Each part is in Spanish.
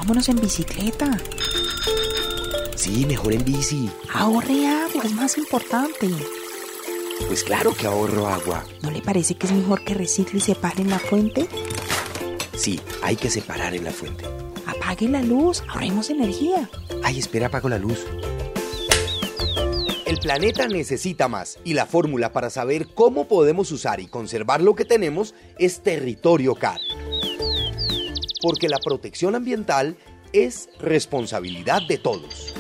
vámonos en bicicleta. Sí, mejor en bici. Ahorre agua, es más importante. Pues claro que ahorro agua. ¿No le parece que es mejor que recicle y separe en la fuente? Sí, hay que separar en la fuente. Apague la luz, ahorremos energía. Ay, espera, apago la luz. El planeta necesita más y la fórmula para saber cómo podemos usar y conservar lo que tenemos es Territorio CAR. Porque la protección ambiental es responsabilidad de todos.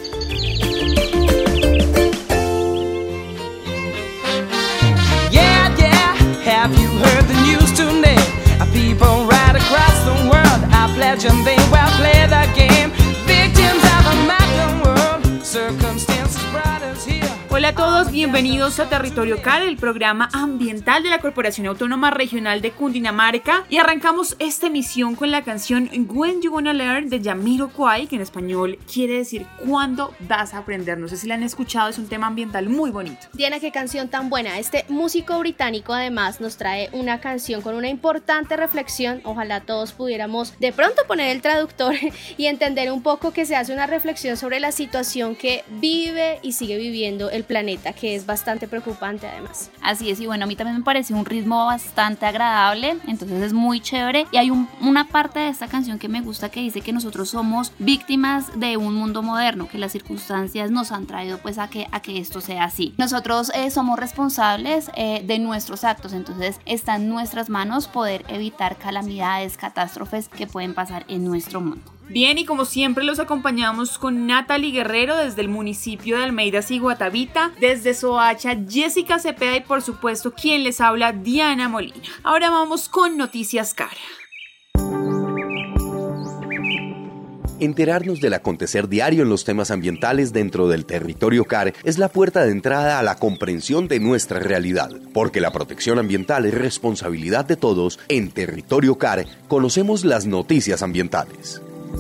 Have you heard the news tonight? People right across the world I pledge and they will play the game. Victims of a modern world. Circumstances brought us here. Hola a todos, bienvenidos a Territorio CAR, el programa ambiental de la Corporación Autónoma Regional de Cundinamarca. Y arrancamos esta emisión con la canción When You Gonna Learn de Jamiroquai, que en español quiere decir ¿cuándo vas a aprender? No sé si la han escuchado, es un tema ambiental muy bonito. Diana, qué canción tan buena. Este músico británico además nos trae una canción con una importante reflexión. Ojalá todos pudiéramos de pronto poner el traductor y entender un poco que se hace una reflexión sobre la situación que vive y sigue viviendo el planeta, que es bastante preocupante además. Así es, y bueno, a mí también me parece un ritmo bastante agradable, entonces es muy chévere. Y hay una parte de esta canción que me gusta que dice que nosotros somos víctimas de un mundo moderno, que las circunstancias nos han traído pues a que esto sea así. Nosotros somos responsables de nuestros actos, entonces está en nuestras manos poder evitar calamidades, catástrofes que pueden pasar en nuestro mundo. Bien, y como siempre los acompañamos con Natalie Guerrero desde el municipio de Almeida Ciguatavita, desde Soacha, Jessica Cepeda y por supuesto quien les habla, Diana Molina. Ahora vamos con Noticias CAR. Enterarnos del acontecer diario en los temas ambientales dentro del Territorio CAR es la puerta de entrada a la comprensión de nuestra realidad. Porque la protección ambiental es responsabilidad de todos, en Territorio CAR conocemos las noticias ambientales.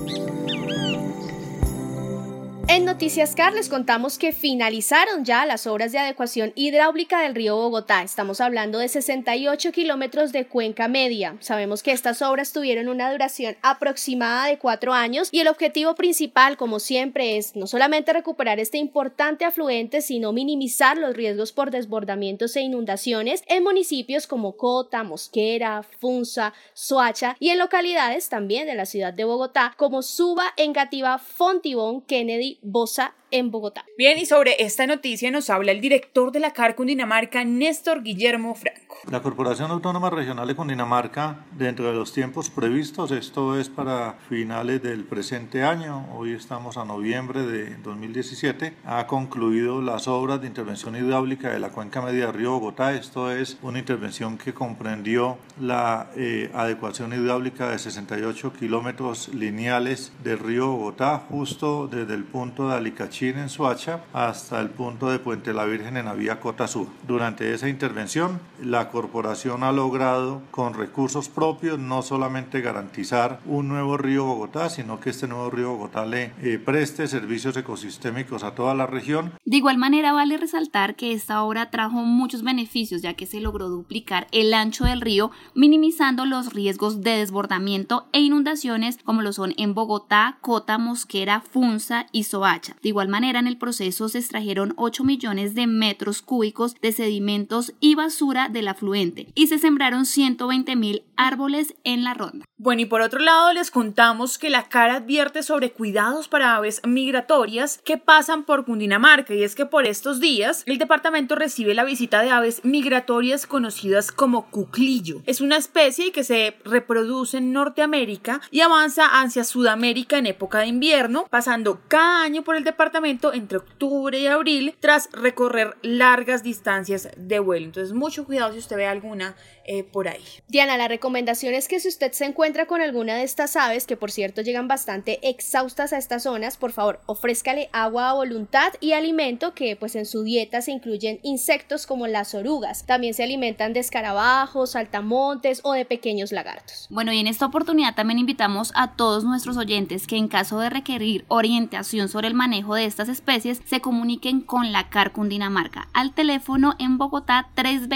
En Noticias CAR les contamos que finalizaron ya las obras de adecuación hidráulica del río Bogotá. Estamos hablando de 68 kilómetros de cuenca media. Sabemos que estas obras tuvieron una duración aproximada de 4 años y el objetivo principal, como siempre, es no solamente recuperar este importante afluente, sino minimizar los riesgos por desbordamientos e inundaciones en municipios como Cota, Mosquera, Funza, Soacha y en localidades también de la ciudad de Bogotá como Suba, Engativá, Fontibón, Kennedy, Bosa en Bogotá. Bien, y sobre esta noticia nos habla el director de la CAR Cundinamarca, Néstor Guillermo Franco. La Corporación Autónoma Regional de Cundinamarca, dentro de los tiempos previstos, esto es para finales del presente año, hoy estamos a noviembre de 2017, ha concluido las obras de intervención hidráulica de la cuenca media del río Bogotá. Esto es una intervención que comprendió la adecuación hidráulica de 68 kilómetros lineales del río Bogotá, justo desde el punto de Alicachín en Soacha hasta el punto de Puente la Virgen en la vía Cota Sur. Durante esa intervención, la corporación ha logrado con recursos propios no solamente garantizar un nuevo río Bogotá, sino que este nuevo río Bogotá le preste servicios ecosistémicos a toda la región. De igual manera vale resaltar que esta obra trajo muchos beneficios, ya que se logró duplicar el ancho del río, minimizando los riesgos de desbordamiento e inundaciones como lo son en Bogotá, Cota, Mosquera, Funza y Soacha. De igual manera, en el proceso se extrajeron 8 millones de metros cúbicos de sedimentos y basura del afluente y se sembraron 120.000 árboles en la ronda. Bueno, y por otro lado les contamos que la CAR advierte sobre cuidados para aves migratorias que pasan por Cundinamarca, y es que por estos días el departamento recibe la visita de aves migratorias conocidas como cuclillo. Es una especie que se reproduce en Norteamérica y avanza hacia Sudamérica en época de invierno, pasando cada año por el departamento entre octubre y abril tras recorrer largas distancias de vuelo. Entonces mucho cuidado si usted ve alguna por ahí. Diana, la recomendación es que si usted se encuentra con alguna de estas aves, que por cierto llegan bastante exhaustas a estas zonas, por favor ofrézcale agua a voluntad y alimento, que pues en su dieta se incluyen insectos como las orugas. También se alimentan de escarabajos, saltamontes o de pequeños lagartos. Bueno, y en esta oportunidad también invitamos a todos nuestros oyentes que en caso de requerir orientación sobre el manejo de estas especies se comuniquen con la CAR Cundinamarca al teléfono en Bogotá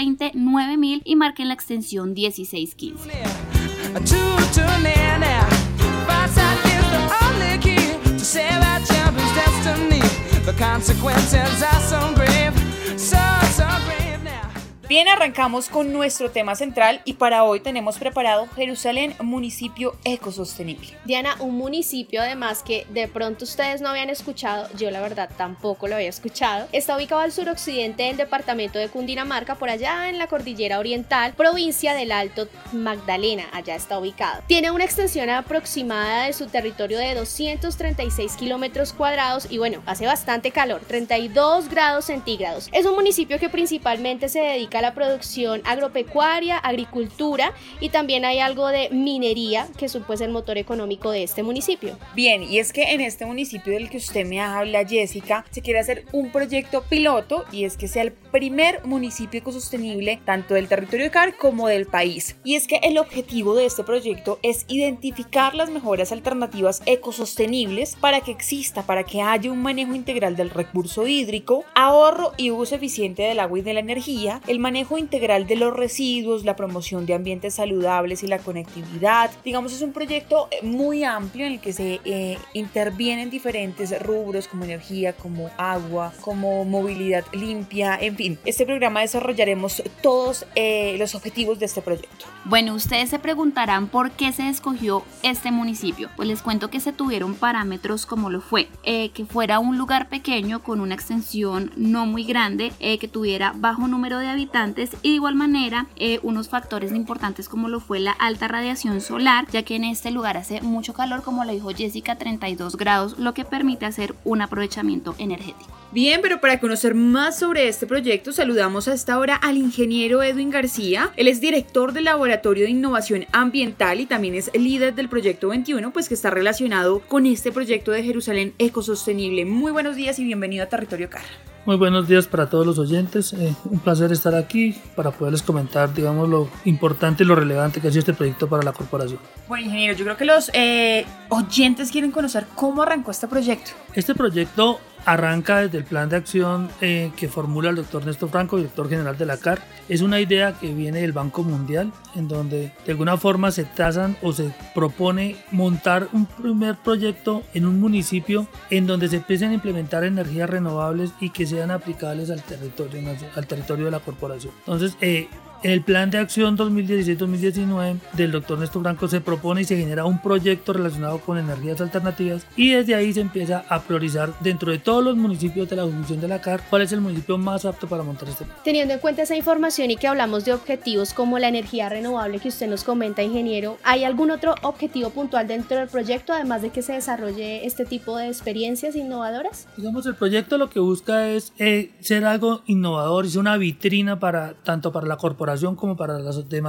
320-9000 y marquen la extensión 1615. consequences are so grave, so grave now. Bien, arrancamos con nuestro tema central y para hoy tenemos preparado Jerusalén, municipio ecosostenible. Diana, un municipio además que de pronto ustedes no habían escuchado, yo la verdad tampoco lo había escuchado, está ubicado al suroccidente del departamento de Cundinamarca, por allá en la cordillera oriental, provincia del Alto Magdalena, allá está ubicado. Tiene una extensión aproximada de su territorio de 236 kilómetros cuadrados y bueno, hace bastante calor, 32 grados centígrados. Es un municipio que principalmente se dedica a la producción agropecuaria, agricultura y también hay algo de minería que es pues el motor económico de este municipio. Bien, y es que en este municipio del que usted me habla, Jessica, se quiere hacer un proyecto piloto y es que sea el primer municipio ecosostenible tanto del territorio de CAR como del país. Y es que el objetivo de este proyecto es identificar las mejores alternativas ecosostenibles para que haya un manejo integral del recurso hídrico, ahorro y uso eficiente del agua y de la energía, el manejo integral de los residuos, la promoción de ambientes saludables y la conectividad. Digamos, es un proyecto muy amplio en el que se intervienen diferentes rubros como energía, como agua, como movilidad limpia, en fin. Este programa desarrollaremos todos los objetivos de este proyecto. Bueno, ustedes se preguntarán por qué se escogió este municipio. Pues les cuento que se tuvieron parámetros como lo fue, que fuera un lugar pequeño con una extensión no muy grande, que tuviera bajo número de habitantes y de igual manera unos factores importantes como lo fue la alta radiación solar, ya que en este lugar hace mucho calor, como lo dijo Jessica, 32 grados, lo que permite hacer un aprovechamiento energético. Bien, pero para conocer más sobre este proyecto saludamos a esta hora al ingeniero Edwin García. Él es director del Laboratorio de Innovación Ambiental y también es líder del Proyecto 21, pues que está relacionado con este proyecto de Jerusalén ecosostenible. Muy buenos días y bienvenido a Territorio CAR. Muy buenos días para todos los oyentes, un placer estar aquí para poderles comentar, digamos, lo importante y lo relevante que ha sido este proyecto para la corporación. Bueno, ingeniero, yo creo que los oyentes quieren conocer cómo arrancó este proyecto. Este proyecto arranca desde el plan de acción que formula el doctor Néstor Franco, director general de la CAR. Es una idea que viene del Banco Mundial, en donde de alguna forma se trazan o se propone montar un primer proyecto en un municipio en donde se empiecen a implementar energías renovables y que sean aplicables al territorio de la corporación. Entonces, en el plan de acción 2016-2019 del doctor Néstor Franco se propone y se genera un proyecto relacionado con energías alternativas y desde ahí se empieza a priorizar dentro de todos los municipios de la jurisdicción de la CAR cuál es el municipio más apto para montar este plan. Teniendo en cuenta esa información y que hablamos de objetivos como la energía renovable que usted nos comenta, ingeniero, ¿hay algún otro objetivo puntual dentro del proyecto además de que se desarrolle este tipo de experiencias innovadoras? Digamos, el proyecto lo que busca es ser algo innovador y ser una vitrina tanto para la corporación como para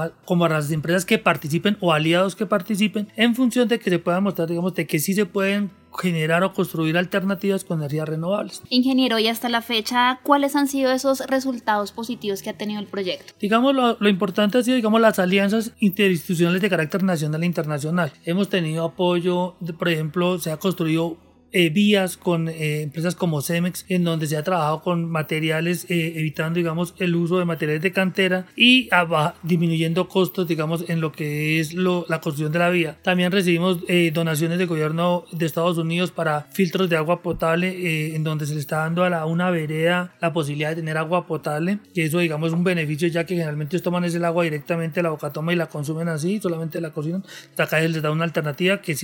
las empresas que participen o aliados que participen, en función de que se pueda mostrar, digamos, de que sí se pueden generar o construir alternativas con energías renovables. Ingeniero, y hasta la fecha, ¿cuáles han sido esos resultados positivos que ha tenido el proyecto? Digamos, lo importante ha sido, digamos, las alianzas interinstitucionales de carácter nacional e internacional. Hemos tenido apoyo, por ejemplo, se ha construido vías con empresas como Cemex, en donde se ha trabajado con materiales, evitando, digamos, el uso de materiales de cantera y disminuyendo costos, digamos, en lo que es la construcción de la vía. También recibimos donaciones del gobierno de Estados Unidos para filtros de agua potable, en donde se le está dando a una vereda la posibilidad de tener agua potable, que eso, digamos, es un beneficio, ya que generalmente ellos toman ese agua directamente de la bocatoma y la consumen así, solamente la cocinan. Acá les da una alternativa que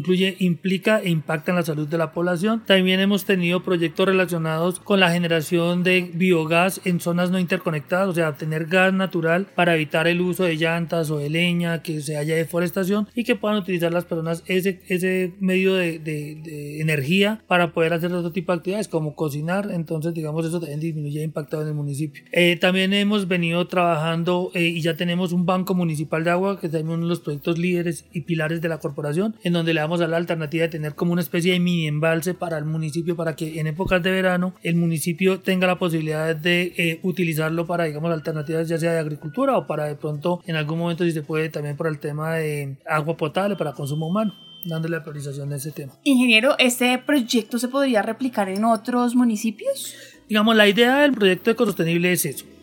implica e impacta en la salud de la población. También hemos tenido proyectos relacionados con la generación de biogás en zonas no interconectadas, o sea, tener gas natural para evitar el uso de llantas o de leña, que se haya deforestación y que puedan utilizar las personas ese medio de energía para poder hacer otro tipo de actividades como cocinar. Entonces, digamos, eso también disminuye el impacto en el municipio. También hemos venido trabajando y ya tenemos un banco municipal de agua, que es también uno de los proyectos líderes y pilares de la corporación, en donde le damos a la alternativa de tener como una especie de mini embalse para el municipio, para que en épocas de verano el municipio tenga la posibilidad de utilizarlo para, digamos, alternativas ya sea de agricultura o para de pronto en algún momento, si se puede, también para el tema de agua potable para consumo humano, dándole la priorización a ese tema. Ingeniero, ¿este proyecto se podría replicar en otros municipios? Digamos, la idea del proyecto ecosostenible es eso.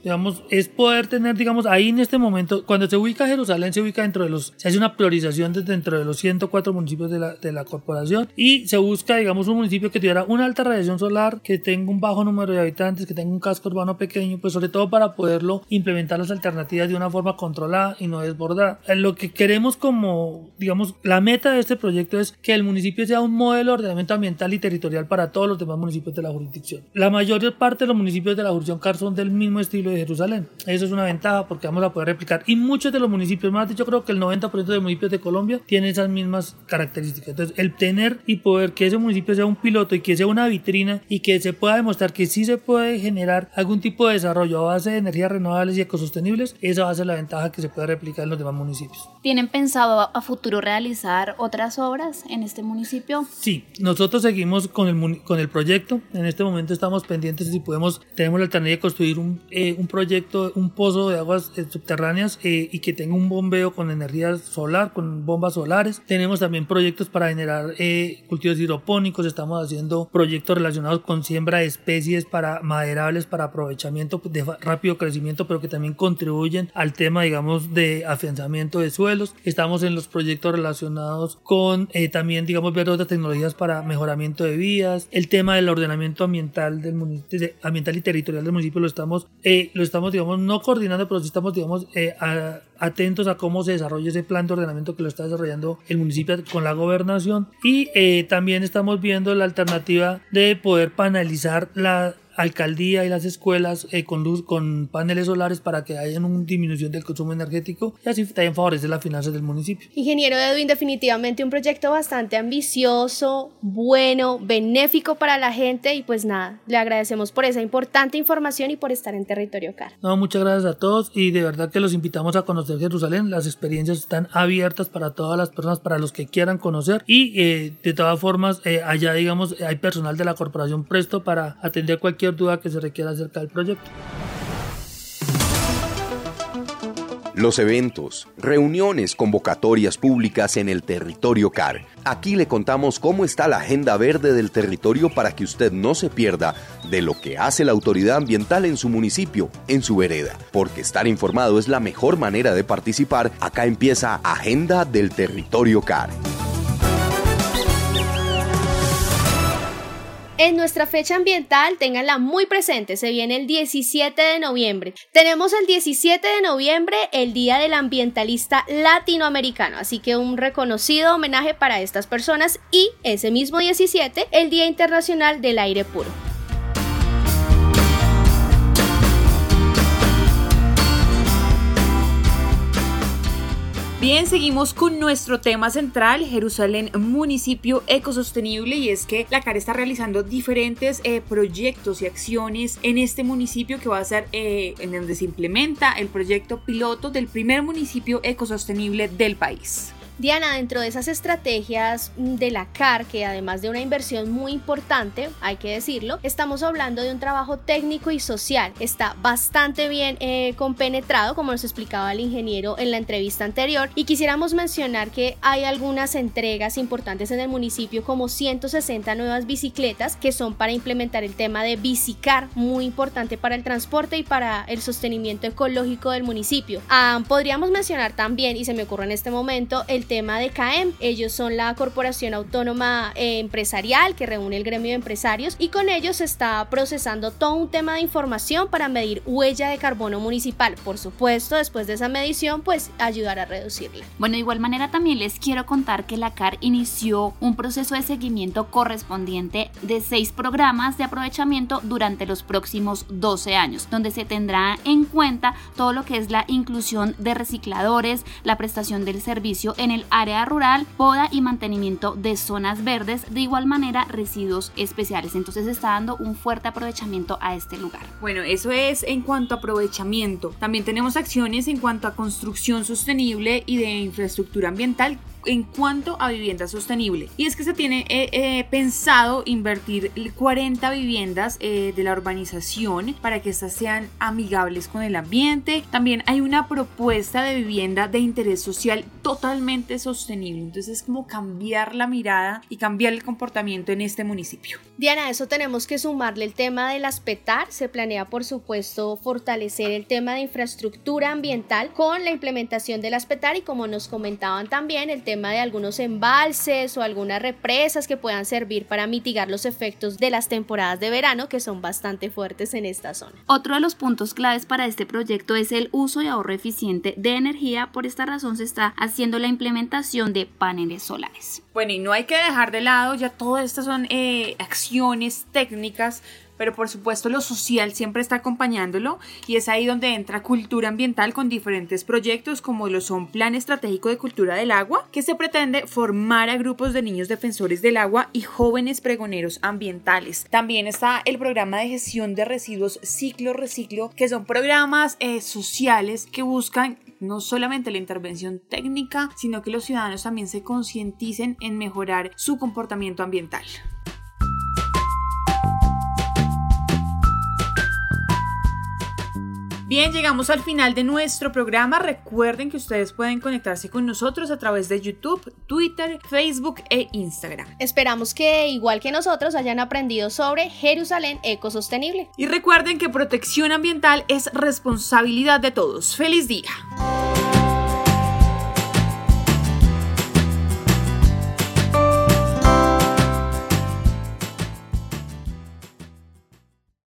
digamos, es poder tener, digamos, ahí en este momento, cuando se ubica Jerusalén, se ubica se hace una priorización dentro de los 104 municipios de la corporación y se busca, digamos, un municipio que tuviera una alta radiación solar, que tenga un bajo número de habitantes, que tenga un casco urbano pequeño, pues sobre todo para poderlo implementar las alternativas de una forma controlada y no desbordada. Lo que queremos como, digamos, la meta de este proyecto es que el municipio sea un modelo de ordenamiento ambiental y territorial para todos los demás municipios de la jurisdicción. La mayor parte de los municipios de la jurisdicción CAR son del mismo estilo de Jerusalén. Eso es una ventaja porque vamos a poder replicar. Y muchos de los municipios, más dicho, creo que el 90% de municipios de Colombia tienen esas mismas características. Entonces, el tener y poder que ese municipio sea un piloto y que sea una vitrina y que se pueda demostrar que sí se puede generar algún tipo de desarrollo a base de energías renovables y ecosostenibles, esa va a ser la ventaja que se puede replicar en los demás municipios. ¿Tienen pensado a futuro realizar otras obras en este municipio? Sí, nosotros seguimos con el proyecto. En este momento estamos pendientes si tenemos la alternativa de construir un proyecto, un pozo de aguas subterráneas y que tenga un bombeo con energía solar, con bombas solares. Tenemos también proyectos para generar cultivos hidropónicos. Estamos haciendo proyectos relacionados con siembra de especies maderables para aprovechamiento de rápido crecimiento, pero que también contribuyen al tema, digamos, de afianzamiento de suelos. Estamos en los proyectos relacionados con también, digamos, ver otras tecnologías para mejoramiento de vías. El tema del ordenamiento ambiental ambiental y territorial del municipio lo estamos, digamos, no coordinando, pero sí estamos, digamos, atentos a cómo se desarrolla ese plan de ordenamiento que lo está desarrollando el municipio con la gobernación. Y también estamos viendo la alternativa de poder panelizar la alcaldía y las escuelas con paneles solares para que haya una disminución del consumo energético y así también favorece las finanzas del municipio. Ingeniero Edwin, definitivamente un proyecto bastante ambicioso, bueno, benéfico para la gente y pues nada, le agradecemos por esa importante información y por estar en Territorio CAR. No, muchas gracias a todos y de verdad que los invitamos a conocer Jerusalén. Las experiencias están abiertas para todas las personas, para los que quieran conocer y de todas formas allá, digamos, hay personal de la corporación presto para atender cualquier duda que se requiera acerca del proyecto. Los eventos, reuniones, convocatorias públicas en el Territorio CAR. Aquí le contamos cómo está la agenda verde del territorio para que usted no se pierda de lo que hace la autoridad ambiental en su municipio, en su vereda. Porque estar informado es la mejor manera de participar. Acá empieza Agenda del Territorio CAR. En nuestra fecha ambiental, ténganla muy presente, se viene el 17 de noviembre. Tenemos el 17 de noviembre el Día del Ambientalista Latinoamericano, así que un reconocido homenaje para estas personas y ese mismo 17, el Día Internacional del Aire Puro. Bien, seguimos con nuestro tema central, Jerusalén, municipio ecosostenible, y es que la CAR está realizando diferentes proyectos y acciones en este municipio que va a ser en donde se implementa el proyecto piloto del primer municipio ecosostenible del país. Diana, dentro de esas estrategias de la CAR, que además de una inversión muy importante, hay que decirlo, estamos hablando de un trabajo técnico y social. Está bastante bien compenetrado, como nos explicaba el ingeniero en la entrevista anterior, y quisiéramos mencionar que hay algunas entregas importantes en el municipio, como 160 nuevas bicicletas que son para implementar el tema de Bicicar, muy importante para el transporte y para el sostenimiento ecológico del municipio. Podríamos mencionar también, y se me ocurre en este momento, el tema de CAEM. Ellos son la corporación autónoma empresarial que reúne el gremio de empresarios, y con ellos se está procesando todo un tema de información para medir huella de carbono municipal. Por supuesto, después de esa medición, pues ayudar a reducirla. Bueno, de igual manera también les quiero contar que la CAR inició un proceso de seguimiento correspondiente de 6 programas de aprovechamiento durante los próximos 12 años, donde se tendrá en cuenta todo lo que es la inclusión de recicladores, la prestación del servicio en el área rural, poda y mantenimiento de zonas verdes, de igual manera residuos especiales. Entonces está dando un fuerte aprovechamiento a este lugar. Bueno, eso es en cuanto a aprovechamiento. También tenemos acciones en cuanto a construcción sostenible y de infraestructura ambiental, en cuanto a vivienda sostenible. Y es que se tiene pensado invertir 40 viviendas de la urbanización para que estas sean amigables con el ambiente. También hay una propuesta de vivienda de interés social totalmente sostenible. Entonces es como cambiar la mirada y cambiar el comportamiento en este municipio. Diana, a eso tenemos que sumarle el tema de las PETAR. Se planea, por supuesto, fortalecer el tema de infraestructura ambiental con la implementación de las PETAR y, como nos comentaban también, el tema de algunos embalses o algunas represas que puedan servir para mitigar los efectos de las temporadas de verano, que son bastante fuertes en esta zona. Otro de los puntos claves para este proyecto es el uso y ahorro eficiente de energía. Por esta razón se está haciendo la implementación de paneles solares. Bueno, y no hay que dejar de lado, ya todas estas son acciones técnicas, pero por supuesto lo social siempre está acompañándolo, y es ahí donde entra cultura ambiental con diferentes proyectos como lo son Plan Estratégico de Cultura del Agua, que se pretende formar a grupos de niños defensores del agua y jóvenes pregoneros ambientales. También está el programa de gestión de residuos Ciclo Reciclo, que son programas sociales que buscan no solamente la intervención técnica, sino que los ciudadanos también se concienticen en mejorar su comportamiento ambiental. Bien, llegamos al final de nuestro programa. Recuerden que ustedes pueden conectarse con nosotros a través de YouTube, Twitter, Facebook e Instagram. Esperamos que, igual que nosotros, hayan aprendido sobre Jerusalén Ecosostenible. Y recuerden que protección ambiental es responsabilidad de todos. ¡Feliz día!